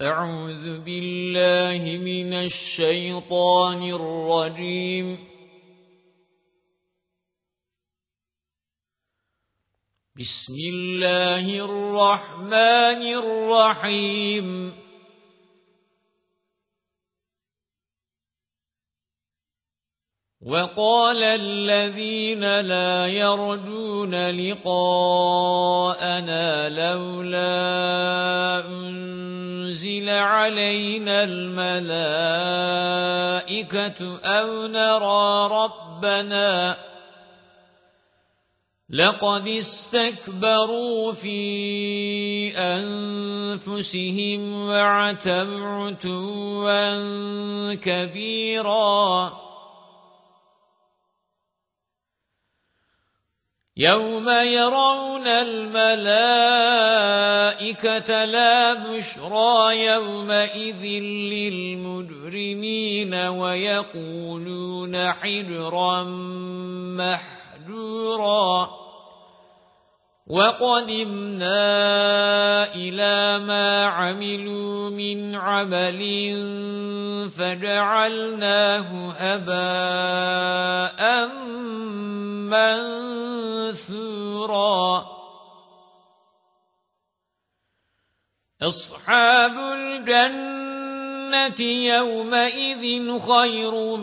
أعوذ بالله من الشيطان الرجيم. بسم الله الرحمن الرحيم. وقال الذين لا يرجون لقاءنا لولا أنزل علينا الملائكة أو نرى ربنا لقد استكبروا في أنفسهم وعتوا عتوا كبيرا. يوم يرون الملائكة لا بشرى يومئذ للمجرمين ويقولون حجرا محجورا. وقدمنا إلى ما عملوا من عمل فجعلناه هباء منثورا. أصحاب الجنة يومئذ خير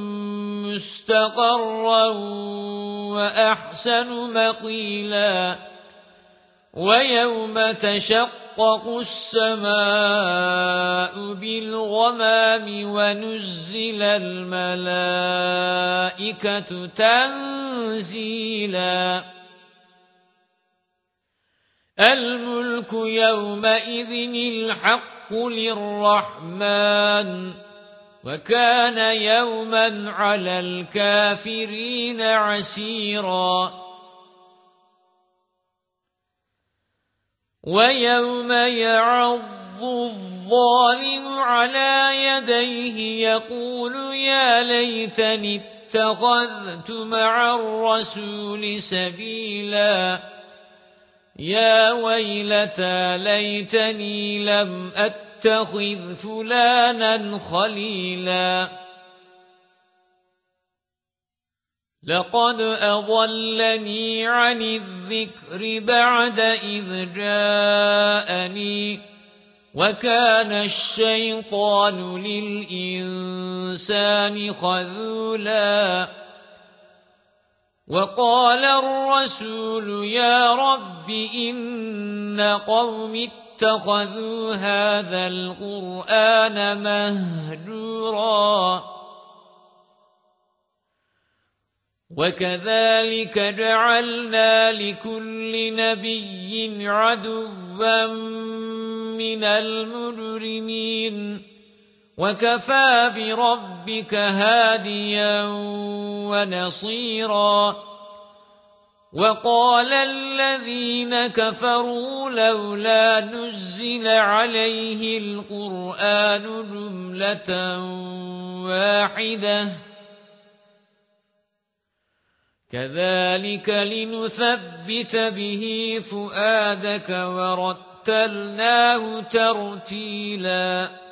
مستقرا وأحسن مقيلا. ويوم تشقق السماء بالغمام ونزل الملائكة تنزيلا. الملك يومئذ الحق للرحمن وكان يوما على الكافرين عسيرا. ويوم يعض الظالم على يديه يقول يا ليتني اتخذت مع الرسول سبيلا. يا ويلتى ليتني لم أتخذ فلانا خليلا. لقد أضلني عن الذكر بعد إذ جاءني وكان الشيطان للإنسان خذولا. وقال الرسول يا رب إن قومي اتخذوا هذا القرآن مهجورا. وكذلك جعلنا لكل نبي عدوا من المجرمين وكفى بربك هاديا ونصيرا. وقال الذين كفروا لولا نزل عليه القرآن جملة واحدة كذلك لنثبت به فؤادك ورتلناه ترتيلا.